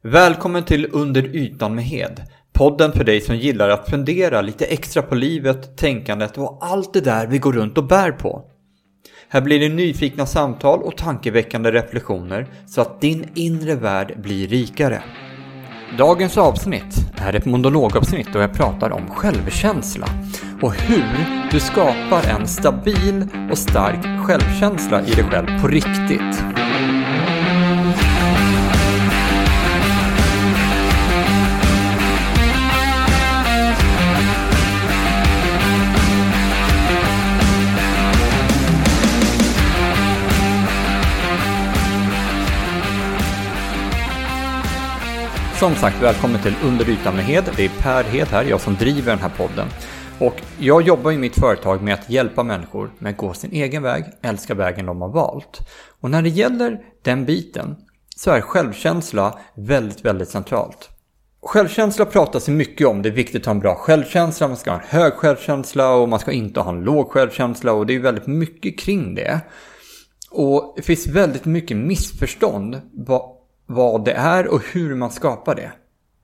Välkommen till Under ytan med Hed. Podden för dig som gillar att fundera lite extra på livet, tänkandet och allt det där vi går runt och bär på. Här blir det nyfikna samtal och tankeväckande reflektioner så att din inre värld blir rikare. Dagens avsnitt är ett monologavsnitt och jag pratar om självkänsla och hur du skapar en stabil och stark självkänsla i dig själv på riktigt. Som sagt, välkommen till Under ytan med Hed. Det är Per Hed här, jag som driver den här podden. Och jag jobbar i mitt företag med att hjälpa människor med att gå sin egen väg, älska vägen de har valt. Och när det gäller den biten så är självkänsla väldigt centralt. Självkänsla pratas det mycket om, det är viktigt att ha en bra självkänsla, man ska ha en hög självkänsla och man ska inte ha en låg självkänsla och det är väldigt mycket kring det. Och det finns väldigt mycket missförstånd vad det är och hur man skapar det.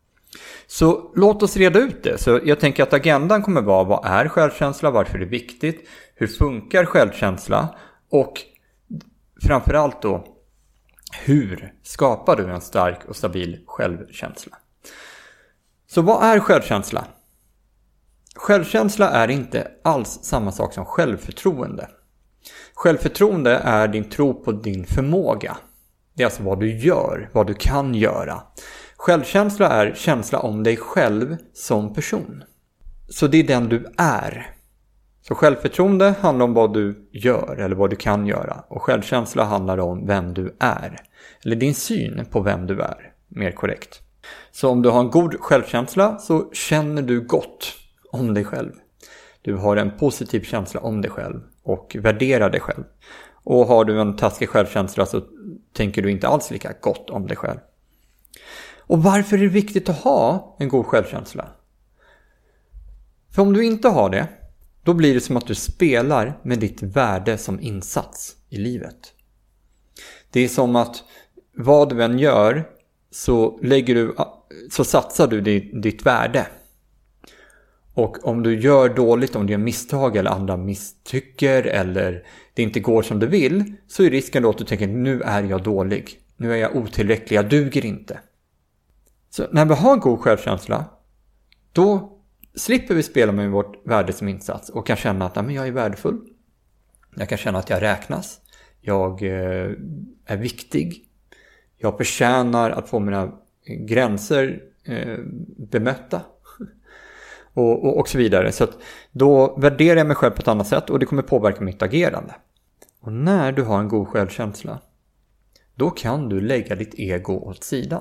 Så låt oss reda ut det. Så jag tänker att agendan kommer vara: vad är självkänsla, varför är det viktigt, hur funkar självkänsla och framförallt då, hur skapar du en stark och stabil självkänsla? Så vad är självkänsla? Självkänsla är inte alls samma sak som självförtroende. Självförtroende är din tro på din förmåga. Det är alltså vad du gör, vad du kan göra. Självkänsla är känsla om dig själv som person. Så det är den du är. Så självförtroende handlar om vad du gör eller vad du kan göra. Och självkänsla handlar om vem du är. Eller din syn på vem du är, mer korrekt. Så om du har en god självkänsla så känner du gott om dig själv. Du har en positiv känsla om dig själv och värderar dig själv. Och har du en taskig självkänsla så tänker du inte alls lika gott om dig själv. Och varför är det viktigt att ha en god självkänsla? För om du inte har det, då blir det som att du spelar med ditt värde som insats i livet. Det är som att vad du än gör så satsar du ditt värde. Och om du gör dåligt, om du gör misstag eller andra misstycker eller det inte går som du vill, så är risken då att du tänker: nu är jag dålig, nu är jag otillräcklig, jag duger inte. Så när vi har en god självkänsla, då slipper vi spela med vårt värde som insats och kan känna att jag är värdefull. Jag kan känna att jag räknas, jag är viktig, jag förtjänar att få mina gränser bemötta. Och så vidare. Så att då värderar jag mig själv på ett annat sätt och det kommer påverka mitt agerande. Och när du har en god självkänsla, då kan du lägga ditt ego åt sidan.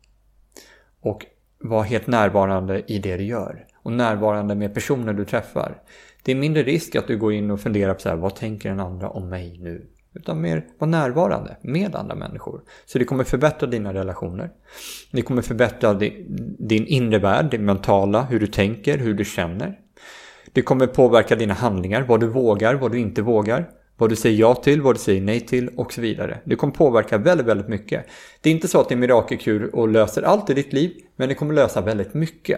Och vara helt närvarande i det du gör. Och närvarande med personer du träffar. Det är mindre risk att du går in och funderar på så här: vad tänker den andra om mig nu? Utan mer vara närvarande med andra människor. Så det kommer förbättra dina relationer. Det kommer förbättra din inre värld, din mentala, hur du tänker, hur du känner. Det kommer påverka dina handlingar, vad du vågar, vad du inte vågar. Vad du säger ja till, vad du säger nej till och så vidare. Det kommer påverka väldigt mycket. Det är inte så att det är en mirakelkur och löser allt i ditt liv, men det kommer lösa väldigt mycket.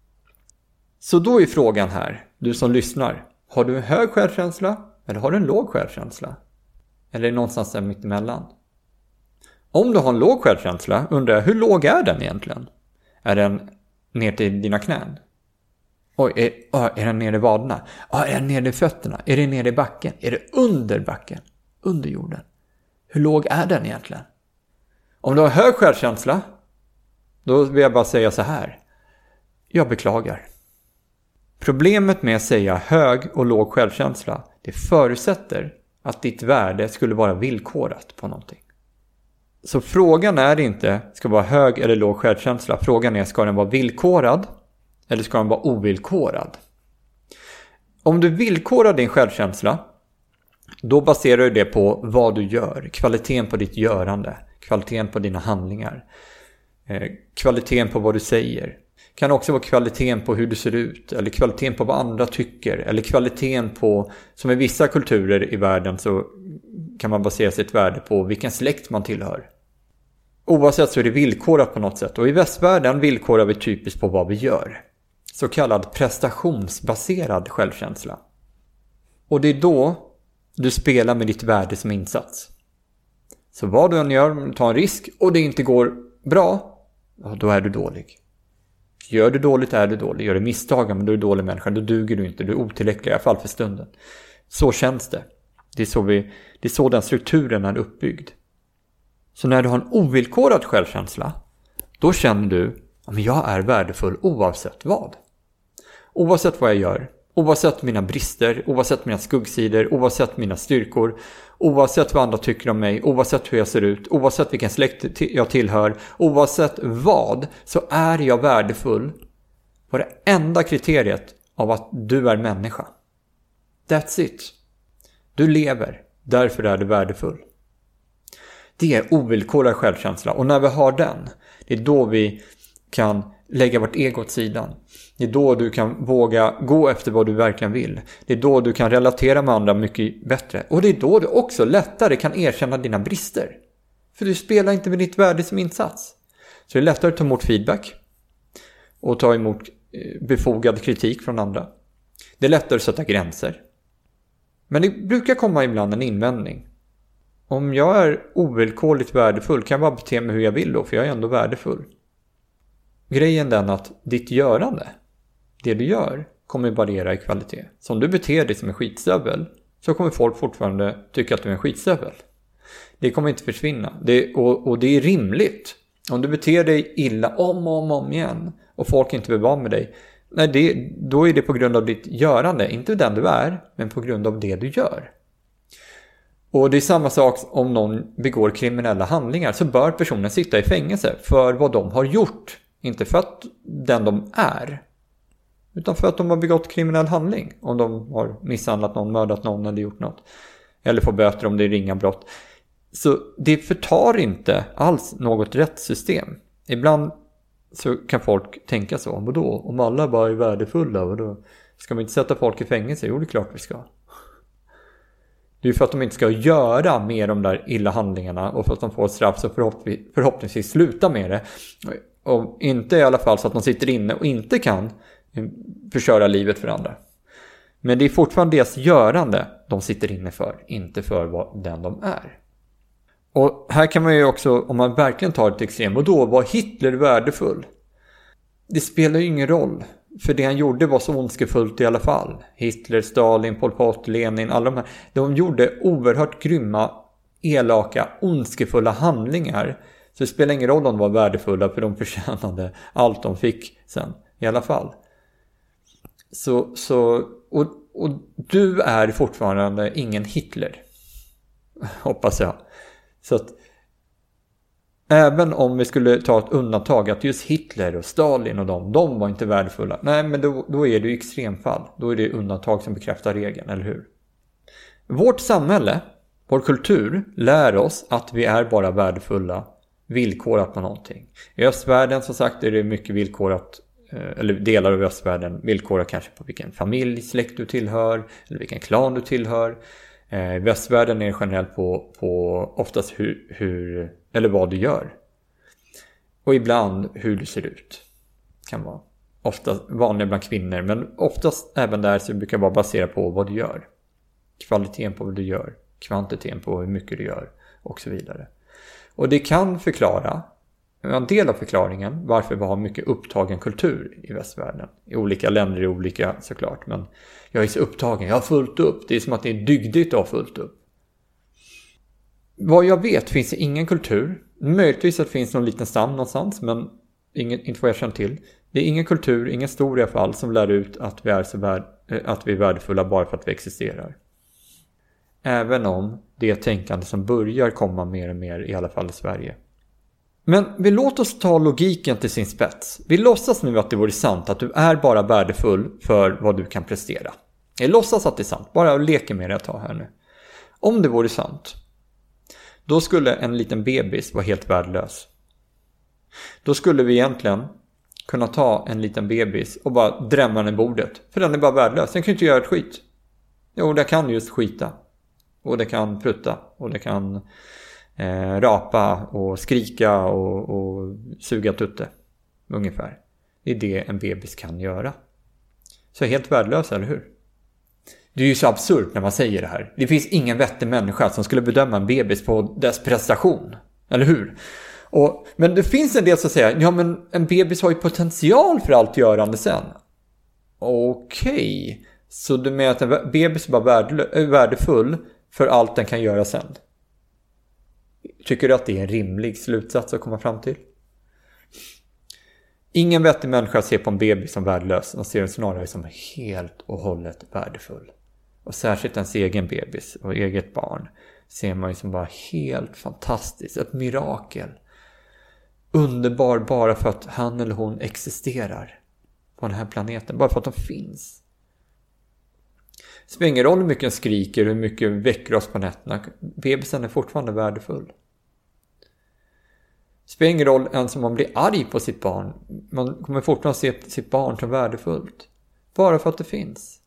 Så då är frågan här, du som lyssnar: har du en hög självkänsla eller har du en låg självkänsla? Eller någonstans där mittemellan. Om du har en låg självkänsla, undrar jag, hur låg är den egentligen? Är den ner till dina knän? Oj, är den ner i vaderna? Är den ner i fötterna? Är det ner i backen? Är det under backen? Under jorden? Hur låg är den egentligen? Om du har hög självkänsla, då vill jag bara säga så här: jag beklagar. Problemet med att säga hög och låg självkänsla, det förutsätter att ditt värde skulle vara villkorat på någonting. Så frågan är inte, ska vara hög eller låg självkänsla. Frågan är, ska den vara villkorad eller ska den vara ovillkorad? Om du villkorar din självkänsla, då baserar du det på vad du gör. Kvaliteten på ditt görande. Kvaliteten på dina handlingar. Kvaliteten på vad du säger. Kan också vara kvaliteten på hur du ser ut, eller kvaliteten på vad andra tycker, eller kvaliteten på, som i vissa kulturer i världen så kan man basera sitt värde på vilken släkt man tillhör. Oavsett så är det villkorat på något sätt. Och i västvärlden villkorar vi typiskt på vad vi gör. Så kallad prestationsbaserad självkänsla. Och det är då du spelar med ditt värde som insats. Så vad du än gör, ta en risk och det inte går bra, då är du dålig. Gör du dåligt är du dålig. Gör du misstag, men då är du dålig människa. Då duger du inte, du är otillräcklig i alla fall för stunden. Så känns det. Det är så den strukturen är uppbyggd. Så när du har en ovillkorad självkänsla, då känner du att jag är värdefull oavsett vad. Oavsett vad jag gör, oavsett mina brister, oavsett mina skuggsidor, oavsett mina styrkor, oavsett vad andra tycker om mig, oavsett hur jag ser ut, oavsett vilken släkt jag tillhör, oavsett vad, så är jag värdefull på det enda kriteriet av att du är människa. That's it. Du lever, därför är du värdefull. Det är ovillkorad självkänsla, och när vi har den, det är då vi kan lägga vårt ego åt sidan. Det är då du kan våga gå efter vad du verkligen vill. Det är då du kan relatera med andra mycket bättre. Och det är då du också lättare kan erkänna dina brister. För du spelar inte med ditt värde som insats. Så det är lättare att ta emot feedback och ta emot befogad kritik från andra. Det är lättare att sätta gränser. Men det brukar komma ibland en invändning. Om jag är ovillkorligt värdefull kan jag bara bete mig hur jag vill då, för jag är ändå värdefull. Grejen är den att ditt görande, det du gör, kommer variera i kvalitet. Så om du beter dig som en skitstövel, så kommer folk fortfarande tycka att du är en skitstövel. Det kommer inte försvinna. Och det är rimligt. Om du beter dig illa om igen och folk inte vill vara med dig, då är det på grund av ditt görande. Inte den du är, men på grund av det du gör. Och det är samma sak om någon begår kriminella handlingar, så bör personen sitta i fängelse för vad de har gjort. Inte för att den de är, utan för att de har begått kriminell handling. Om de har misshandlat någon, mördat någon eller gjort något. Eller får böter om det är ringa brott. Så det förtar inte alls något rättssystem. Ibland så kan folk tänka så. Och då, om alla bara är värdefulla, och då ska man inte sätta folk i fängelse? Jo, det är klart vi ska. Det är för att de inte ska göra mer de där illa handlingarna, och för att de får straff så förhoppningsvis sluta med det. Och inte i alla fall så att de sitter inne och inte kan förstöra livet för andra. Men det är fortfarande deras görande de sitter inne för, inte för vad den de är. Och här kan man ju också, om man verkligen tar ett extrem, och då var Hitler värdefull. Det spelar ju ingen roll, för det han gjorde var så ondskefullt i alla fall. Hitler, Stalin, Pol Pot, Lenin, alla de här, de gjorde oerhört grymma, elaka, ondskefulla handlingar. Så det spelar ingen roll om de var värdefulla, för de förtjänade allt de fick sen i alla fall. Och du är fortfarande ingen Hitler, hoppas jag. Så att även om vi skulle ta ett undantag att just Hitler och Stalin och de var inte värdefulla. Nej, men då är det ju extremfall. Då är det undantag som bekräftar regeln, eller hur? Vårt samhälle, vår kultur, lär oss att vi är bara värdefulla villkorat på någonting. I östvärlden, som sagt, är det mycket villkorat, eller delar av östvärlden villkorat kanske på vilken familj, släkt du tillhör, eller vilken klan du tillhör. I västvärlden är det generellt på oftast hur eller vad du gör. Och ibland hur du ser ut. Kan vara ofta vanligt bland kvinnor, men oftast även där så brukar det vara baserat på vad du gör. Kvaliteten på vad du gör, kvantiteten på hur mycket du gör och så vidare. Och det kan förklara, en del av förklaringen, varför vi har mycket upptagen kultur i västvärlden. I olika länder är olika såklart, men jag är så upptagen, jag har fullt upp. Det är som att det är dygdigt att ha fullt upp. Vad jag vet finns det ingen kultur, möjligtvis att det finns någon liten stam någonstans, men inte vad jag känner till. Det är ingen kultur, ingen stor i alla fall, som lär ut att vi är värdefulla bara för att vi existerar. Även om det är tänkande som börjar komma mer och mer, i alla fall i Sverige. Men vi låter oss ta logiken till sin spets. Vi låtsas nu att det vore sant att du är bara värdefull för vad du kan prestera. Jag låtsas att det är sant, bara leker med det jag tar här nu. Om det vore sant, då skulle en liten bebis vara helt värdelös. Då skulle vi egentligen kunna ta en liten bebis och bara drämma den i bordet. För den är bara värdelös, den kan ju inte göra ett skit. Jo, det kan just skita. Och det kan prutta. Och det kan rapa och skrika och suga tutte. Ungefär. Det är det en bebis kan göra. Så helt värdelös, eller hur? Det är ju så absurt när man säger det här. Det finns ingen vettig människa som skulle bedöma en bebis på dess prestation. Eller hur? Men det finns en del som säger, ja men en bebis har ju potential för allt görande sen. Okej. Så du menar att en bebis är värdefull för allt den kan göra sen? Tycker du att det är en rimlig slutsats att komma fram till? Ingen vettig människa ser på en bebis som värdelös. De ser den snarare som helt och hållet värdefull. Och särskilt ens egen bebis och eget barn ser man ju som bara helt fantastiskt. Ett mirakel. Underbar bara för att han eller hon existerar på den här planeten. Bara för att de finns. Det spelar ingen roll hur mycket den skriker, hur mycket väcker oss på nätterna. Bebisen är fortfarande värdefull. Det spelar ingen roll ens om man blir arg på sitt barn. Man kommer fortfarande se sitt barn som värdefullt. Bara för att det finns.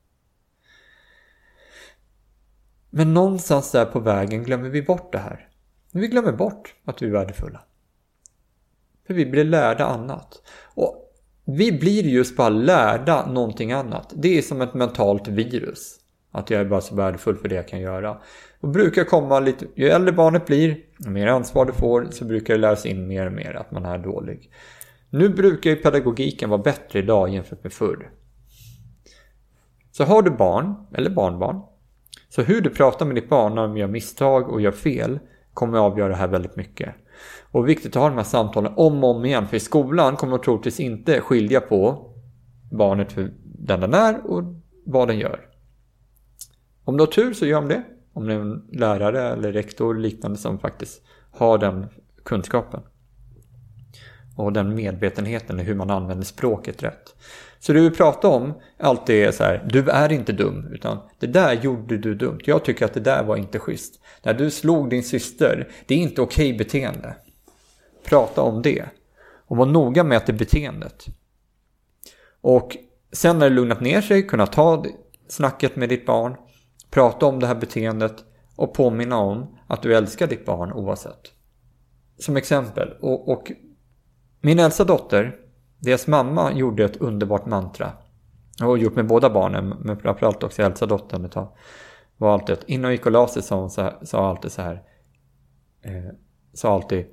Men någonstans där på vägen glömmer vi bort det här. Vi glömmer bort att vi är värdefulla. För vi blir lärda annat. Och vi blir just bara lärda någonting annat. Det är som ett mentalt virus. Att jag är bara så värdefull för det jag kan göra. Och brukar komma lite, ju äldre barnet blir, ju mer ansvar du får, så brukar det läras in mer och mer att man är dålig. Nu brukar ju pedagogiken vara bättre idag jämfört med förr. Så har du barn, eller barnbarn, så hur du pratar med ditt barn när de gör misstag och gör fel kommer att avgöra det här väldigt mycket. Och viktigt att ha de här samtalen om och om igen. För i skolan kommer de troligtvis inte skilja på barnet för den är och vad den gör. Om du har tur så gör de det. Om det är en lärare eller rektor liknande som faktiskt har den kunskapen. Och den medvetenheten i hur man använder språket rätt. Så det vi pratar om alltid är så här: du är inte dum, utan det där gjorde du dumt. Jag tycker att det där var inte schysst. När du slog din syster, det är inte okej beteende. Prata om det. Och var noga med att det är beteendet. Och sen när det lugnat ner sig, kunna ta snacket med ditt barn. Prata om det här beteendet och påminna om att du älskar ditt barn oavsett. Som exempel. Och min äldsta dotter, deras mamma gjorde ett underbart mantra. Jag har gjort med båda barnen, men framförallt också äldsta dottern. Det var alltid att innan jag gick och la sig sa alltid så här. Sa alltid: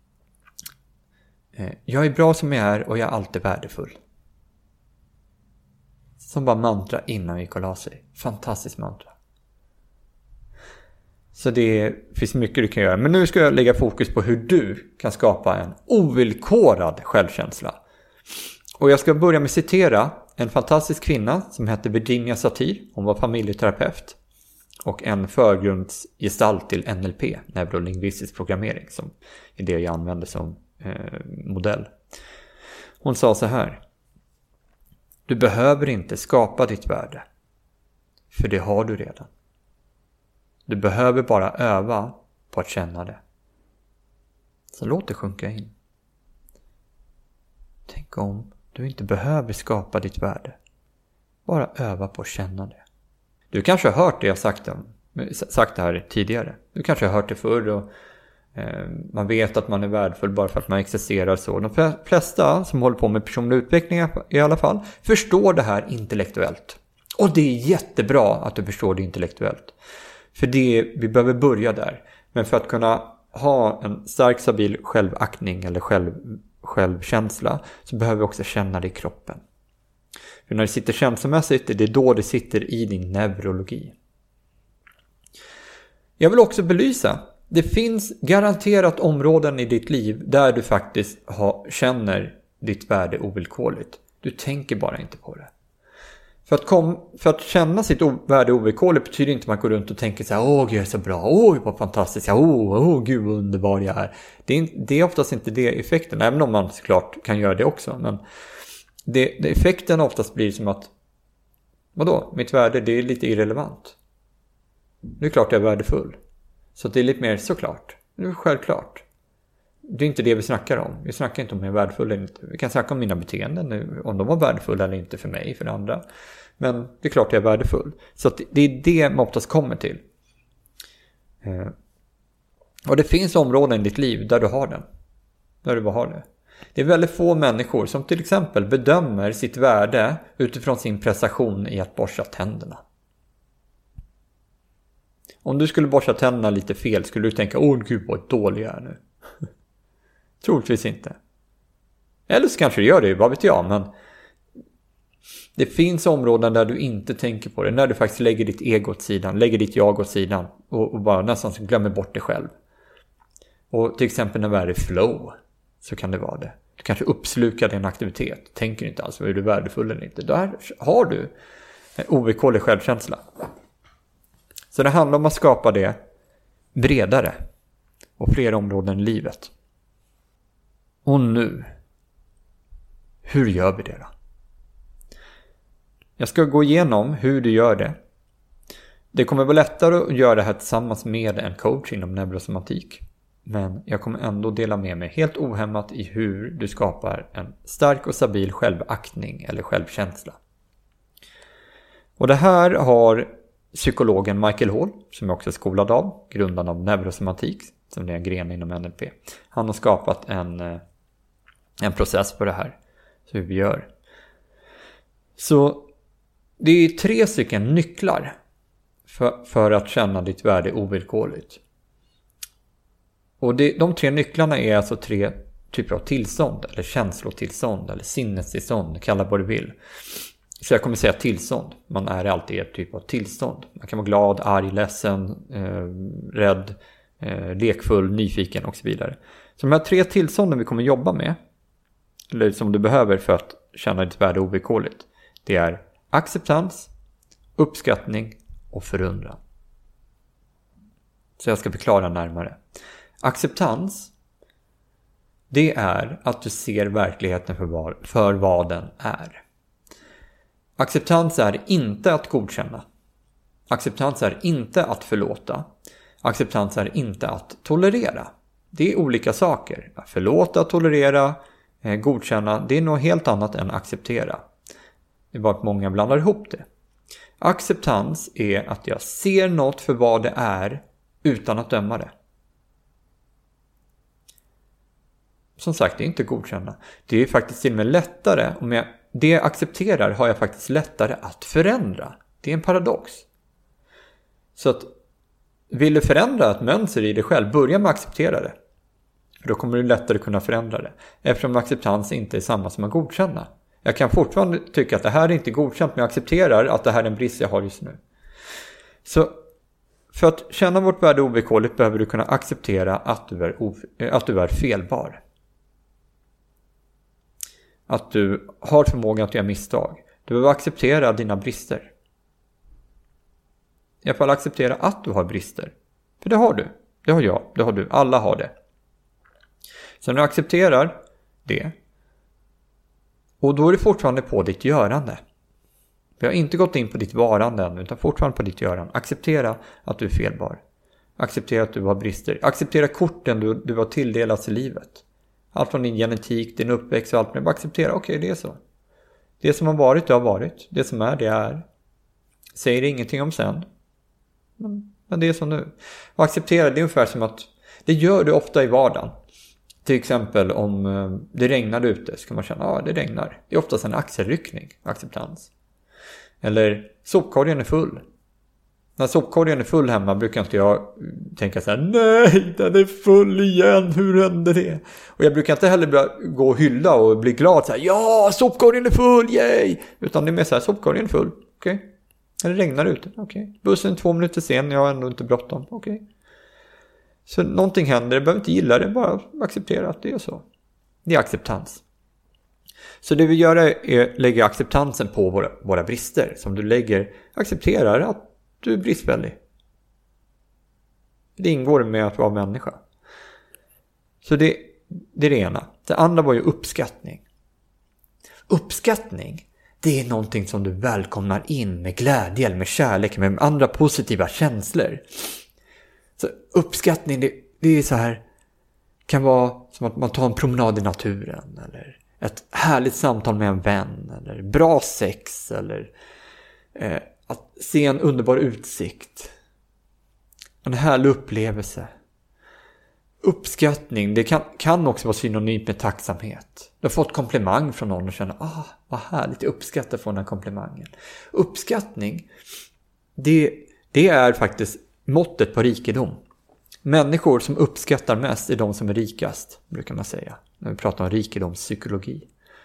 jag är bra som jag är och jag är alltid värdefull. Som bara mantra innan jag gick och la sig. Fantastiskt mantra. Så det finns mycket du kan göra. Men nu ska jag lägga fokus på hur du kan skapa en ovillkorad självkänsla. Och jag ska börja med att citera en fantastisk kvinna som hette Virginia Satir. Hon var familjeterapeut och en förgrundsgestalt till NLP, neurolingvistisk programmering, som är det jag använder som modell. Hon sa så här: du behöver inte skapa ditt värde, för det har du redan. Du behöver bara öva på att känna det. Så låt det sjunka in. Tänk om du inte behöver skapa ditt värde. Bara öva på att känna det. Du kanske har hört det jag sagt det här tidigare. Du kanske har hört det förr och man vet att man är värdefull bara för att man existerar så. De flesta som håller på med personlig utveckling i alla fall förstår det här intellektuellt. Och det är jättebra att du förstår det intellektuellt. För vi behöver börja där. Men för att kunna ha en stark, stabil självaktning eller självkänsla så behöver vi också känna det i kroppen. För när det sitter känslomässigt, det är då det sitter i din neurologi. Jag vill också belysa: det finns garanterat områden i ditt liv där du faktiskt känner ditt värde ovillkorligt. Du tänker bara inte på det. För att känna sitt värde ovillkorligt betyder inte att man går runt och tänker så här: åh gud jag är så bra, åh vad fantastiskt, åh gud vad underbar jag är. Det är oftast inte det effekten, även om man såklart kan göra det också. Men effekten oftast blir som att, vadå, mitt värde det är lite irrelevant. Det är klart jag är värdefull. Så det är lite mer såklart. Det är självklart. Det är inte det vi snackar om. Vi snackar inte om jag är värdefull eller inte. Vi kan snacka om mina beteenden nu, om de var värdefulla eller inte för mig, för andra. Men det är klart jag är värdefull. Så att det är det man oftast kommer till. Och det finns områden i ditt liv där du har den. Där du bara har det. Det är väldigt få människor som till exempel bedömer sitt värde utifrån sin prestation i att borsta tänderna. Om du skulle borsta tänderna lite fel skulle du tänka, gud vad dålig jag är nu. Troligtvis inte. Eller så kanske du gör det, vad vet jag, men det finns områden där du inte tänker på det. När du faktiskt lägger ditt ego åt sidan, lägger ditt jag åt sidan och bara nästan glömmer bort dig själv. Och till exempel när du är i flow så kan det vara det. Du kanske uppslukar din aktivitet, tänker inte alls är du värdefull eller inte. Där har du en ovillkorlig självkänsla. Så det handlar om att skapa det bredare och fler områden i livet. Och nu, hur gör vi det då? Jag ska gå igenom hur du gör det. Det kommer vara lättare att göra det här tillsammans med en coach inom neurosomatik. Men jag kommer ändå dela med mig helt ohämmat i hur du skapar en stark och stabil självaktning eller självkänsla. Och det här har psykologen Michael Hall, som jag också är skolad av, grundaren av neurosomatik, som är en gren inom NLP. Han har skapat en process på det här, så hur vi gör. Så det är 3 stycken nycklar för att känna ditt värde ovillkorligt. Och de 3 nycklarna är alltså 3 typer av tillstånd, eller känslotillstånd, eller sinnestillstånd, kalla vad du vill. Så jag kommer säga tillstånd. Man är alltid ett typ av tillstånd. Man kan vara glad, arg, ledsen, rädd, lekfull, nyfiken och så vidare. Så de här 3 tillstånden vi kommer jobba med, eller som du behöver för att känna ditt värde ovillkorligt, det är acceptans, uppskattning och förundran. Så jag ska förklara närmare. Acceptans, det är att du ser verkligheten för vad den är. Acceptans är inte att godkänna. Acceptans är inte att förlåta. Acceptans är inte att tolerera. Det är olika saker. Att förlåta, tolerera, godkänna, det är något helt annat än acceptera. Det är bara att många blandar ihop det. Acceptans är att jag ser något för vad det är utan att döma det. Som sagt, det är inte godkänna. Det är faktiskt till och med lättare. Om det jag accepterar har jag faktiskt lättare att förändra. Det är en paradox. Så att vill du förändra ett mönster i dig själv, börja med att acceptera det. För då kommer du lättare kunna förändra det. Eftersom acceptans inte är samma som att godkänna. Jag kan fortfarande tycka att det här är inte godkänt, men jag accepterar att det här är en brist jag har just nu. Så för att känna vårt värde ovillkorligt behöver du kunna acceptera att du är felbar. Att du har förmågan att göra misstag. Du behöver acceptera dina brister. I alla fall acceptera att du har brister. För det har du. Det har jag. Det har du. Alla har det. Så när du accepterar det. Och då är det fortfarande på ditt görande. Vi har inte gått in på ditt varande än, utan fortfarande på ditt görande. Acceptera att du är felbar. Acceptera att du har brister. Acceptera korten du har tilldelats i livet. Allt från din genetik, din uppväxt och allt. Men bara acceptera, okej, det är så. Det som har varit, det har varit. Det som är, det är. Säger ingenting om sen. Men det är så nu. Och acceptera, det är ungefär som att det gör du ofta i vardagen. Till exempel om det regnar ute så kan man känna, ja det regnar. Det är oftast en axelryckning, acceptans. Eller sopkorgen är full. När sopkorgen är full hemma brukar inte jag tänka så här: nej, den är full igen, hur hände det? Och jag brukar inte heller gå och hylla och bli glad så här: ja, sopkorgen är full, yay! Utan det är mer så här: sopkorgen är full, okej. Eller regnar ute, okej. Bussen 2 minuter sen, jag har ändå inte bråttom, okej. Så någonting händer, jag behöver inte gilla det, bara acceptera att det är så. Det är acceptans. Så det vi gör är att lägga acceptansen på våra brister. Som du accepterar att du är bristfällig. Det ingår med att vara människa. Så det är det ena. Det andra var ju uppskattning. Uppskattning, det är någonting som du välkomnar in med glädje, med kärlek, med andra positiva känslor. Så uppskattning, det är så här, kan vara som att man tar en promenad i naturen, eller ett härligt samtal med en vän, eller bra sex, eller att se en underbar utsikt, en härlig upplevelse. Uppskattning, det kan också vara synonymt med tacksamhet. Du har fått komplimang från någon och känner, vad härligt, jag uppskattar att få den här komplimangen. Uppskattning, det är faktiskt måttet på rikedom. Människor som uppskattar mest är de som är rikast, brukar man säga, när vi pratar om rikedomspsykologi.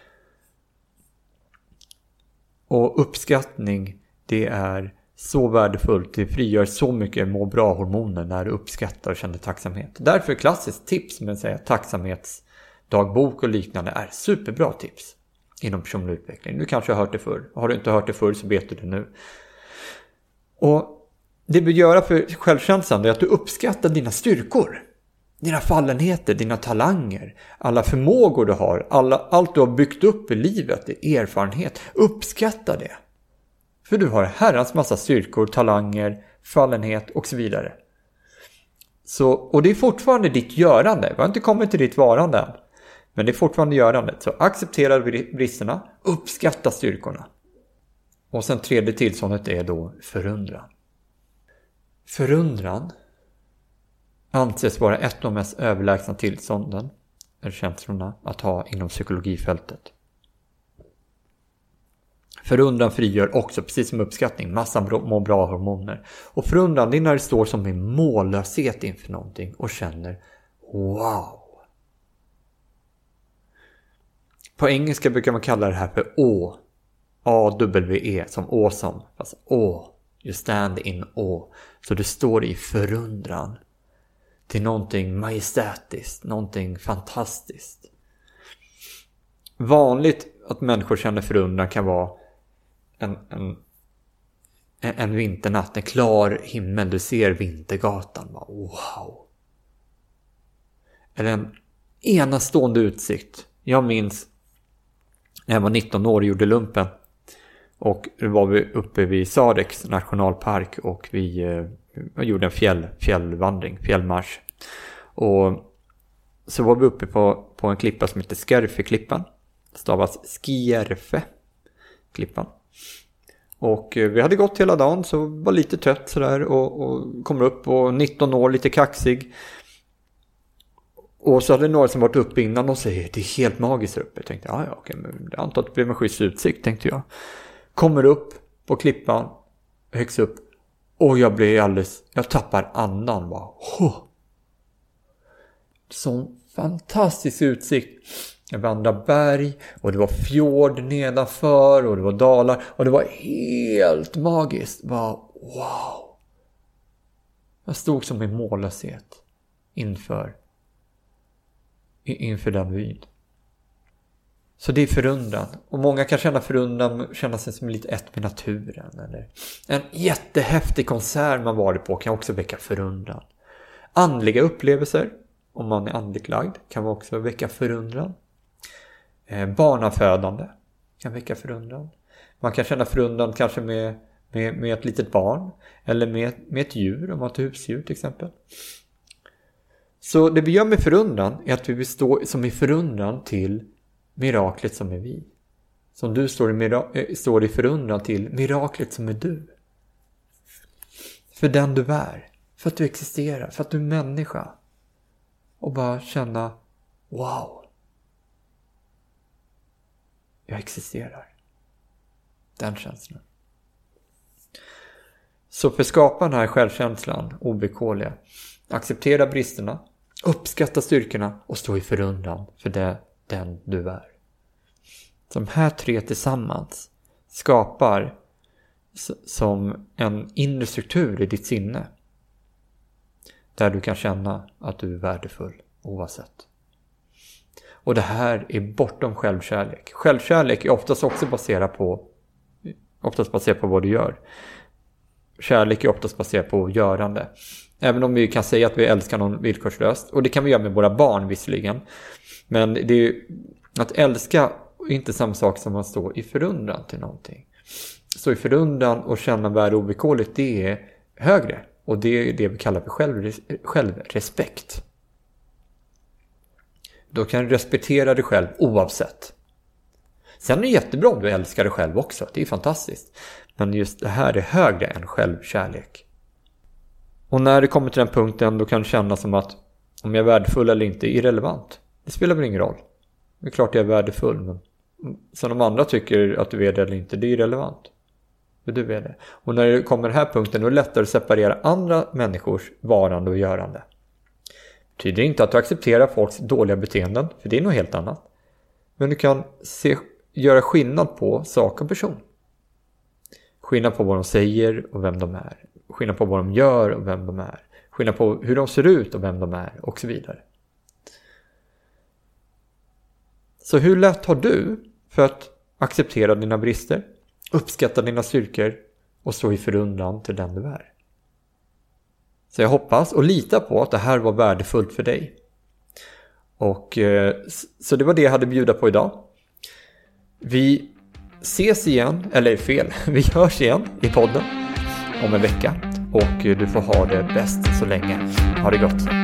Och uppskattning, det är så värdefullt. Det frigör så mycket må bra-hormoner när du uppskattar och känner tacksamhet. Därför är klassiskt tips med att säga tacksamhetsdagbok och liknande är superbra tips inom personlig utveckling. Du kanske har hört det förr. Har du inte hört det förr så vet du det nu. Och det du göra för självkänslan är att du uppskattar dina styrkor. Dina fallenheter, dina talanger, alla förmågor du har, allt du har byggt upp i livet, erfarenhet. Uppskatta det. För du har herrans massa styrkor, talanger, fallenhet och så vidare. Och det är fortfarande ditt görande. Vi har inte kommit till ditt varande än. Men det är fortfarande görandet. Så acceptera bristerna, uppskatta styrkorna. Och sen tredje tillståndet är då förundran. Förundran anses vara ett av de mest överlägsna tillstånden, eller känslorna, att ha inom psykologifältet. Förundran frigör också, precis som uppskattning, massa må bra-hormoner. Och förundran, det är när det står som en mållöshet inför någonting och känner wow. På engelska brukar man kalla det här för å. A-W-E, som awesome. Alltså you stand in awe. Så det står i förundran till någonting majestätiskt, någonting fantastiskt. Vanligt att människor känner förundran kan vara en vinternatt, en klar himmel, du ser Vintergatan, wow. Eller en enastående utsikt. Jag minns när jag var 19 år och gjorde lumpen, och då var vi uppe vid Sareks nationalpark och vi gjorde en fjällvandring, fjällmarsch. Och så var vi uppe på en klippa som heter Skärfeklippan. Stavas Skärfeklippan. Och vi hade gått hela dagen, så var lite trött sådär och kommer upp, och 19 år, lite kaxig. Och så hade några som varit uppe innan och säger det är helt magiskt uppe. Jag tänkte, okej, men jag antar att det blev en schysst utsikt, tänkte jag. Kommer upp på klippan, högst upp, och jag tappar andan. Sån fantastisk utsikt. Jag vandrade berg, och det var fjord nedanför, och det var dalar, och det var helt magiskt. Wow. Jag stod som i mållöshet inför den vyn. Så det är förundran. Och många kan känna sig som lite ett med naturen. Eller en jättehäftig konsert man varit på kan också väcka förundran. Andliga upplevelser, om man är andligt lagd, kan också väcka förundran. Barnafödande kan väcka förundran. Man kan känna förundran kanske med ett litet barn. Eller med ett djur, om man har ett husdjur till exempel. Så det vi gör med förundran är att vi vill stå som i förundran till miraklet som är vi. Som du står i förundran till miraklet som är du. För den du är. För att du existerar. För att du är människa. Och bara känna wow. Jag existerar. Den känslan. Så för skapa den här självkänslan, ovillkorliga. Acceptera bristerna. Uppskatta styrkorna och stå i förundran för den du är. De här tre tillsammans skapar som en inre struktur i ditt sinne. Där du kan känna att du är värdefull oavsett. Och det här är bortom självkärlek. Självkärlek är oftast också baserat på vad du gör. Kärlek är oftast baserat på görande. Även om vi kan säga att vi älskar någon villkorslöst. Och det kan vi göra med våra barn visserligen. Men det är att älska är inte samma sak som att stå i förundran till någonting. Så i förundran och känna värde ovillkorligt, det är högre. Och det är det vi kallar för självrespekt. Då kan du respektera dig själv oavsett. Sen är det jättebra om du älskar dig själv också. Det är fantastiskt. Men just det här är högre än självkärlek. Och när det kommer till den punkten, då kan du känna som att Om jag är värdefull eller inte är irrelevant. Det spelar väl ingen roll. Det är klart jag är värdefull, men sen om andra tycker att du är det eller inte, det är irrelevant. För du är det. Och när det kommer den här punkten, då är det lättare att separera andra människors varande och görande. Det betyder inte att du accepterar folks dåliga beteenden, för det är något helt annat. Men du kan göra skillnad på sak och person. Skillnad på vad de säger och vem de är. Skillnad på vad de gör och vem de är. Skillnad på hur de ser ut och vem de är och så vidare. Så hur lätt har du för att acceptera dina brister, uppskatta dina styrkor och stå i förundran till den du är? Så jag hoppas och litar på att det här var värdefullt för dig. Och så det var det jag hade bjuda på idag. Vi ses igen, eller fel, vi hörs igen i podden om en vecka. Och du får ha det bäst så länge. Ha det gott.